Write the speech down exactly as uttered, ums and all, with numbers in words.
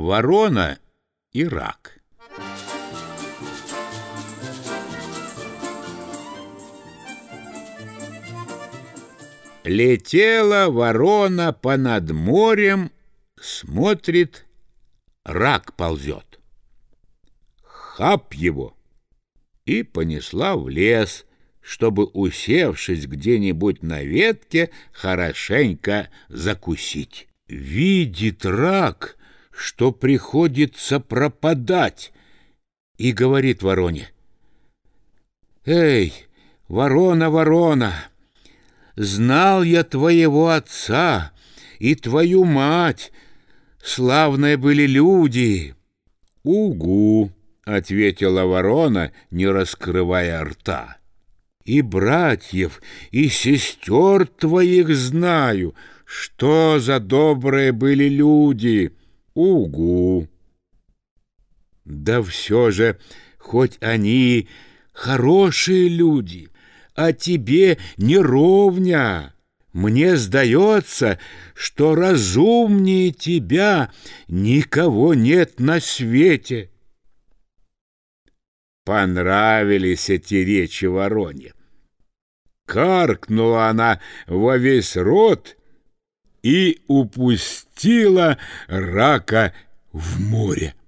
Ворона и рак. Летела ворона понад морем, смотрит, рак ползет. Хап его! И понесла в лес, чтобы, усевшись где-нибудь на ветке, хорошенько закусить. Видит рак, что приходится пропадать, и говорит вороне: «Эй, ворона, ворона, знал я твоего отца и твою мать, славные были люди». «Угу», — ответила ворона, не раскрывая рта. «И братьев, и сестер твоих знаю, что за добрые были люди». «Угу». «Да все же, хоть они хорошие люди, а тебе не ровня. Мне сдается, что разумнее тебя никого нет на свете». Понравились эти речи вороне. Каркнула она во весь рот и упустила рака в море.